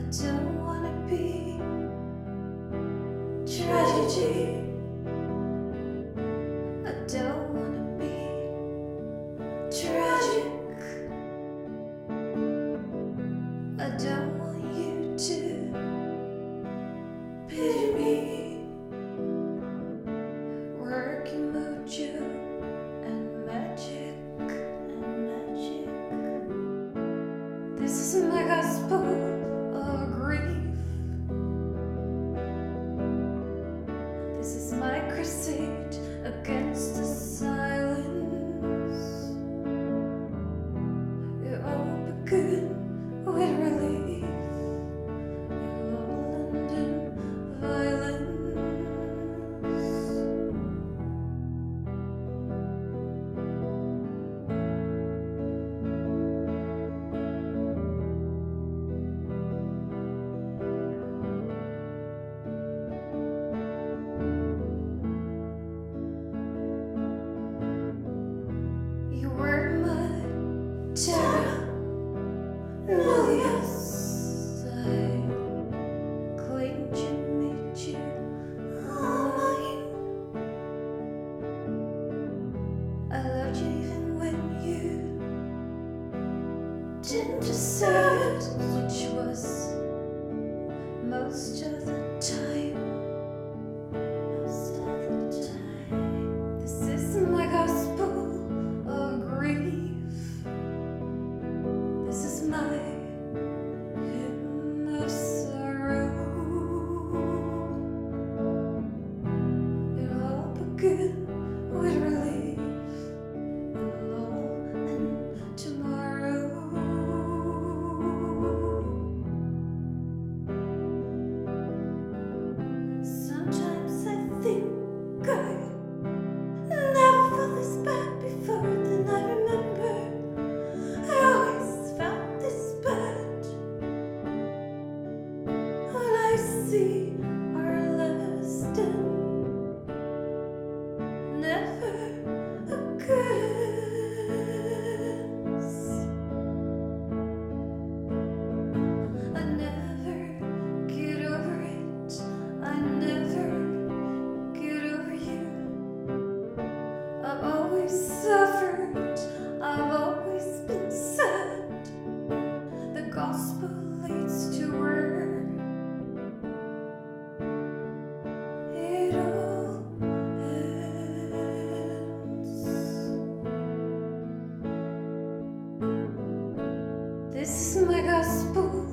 don't wanna be tragedy. I don't wanna be tragic. I don't want you to pity me. Working mojo and magic. This is my gospel of grief. This is my crusade against the silence. It all began with relief. Lulled in violence. You were my terra nullius. I claimed you, made you all mine. I loved you even when you didn't deserve it, which was most of the time. Most of the time. This is my gospel of grief. This is my hymn of sorrow. It all began with relief, and lull and tomorrow. Sometimes I think I never felt this bad before. Then I remember I always felt this bad. When I see our last and never occurs, I never get over it. I never get over you. I've always suffered, I've always been sad. The gospel leads to where it all ends. This is my gospel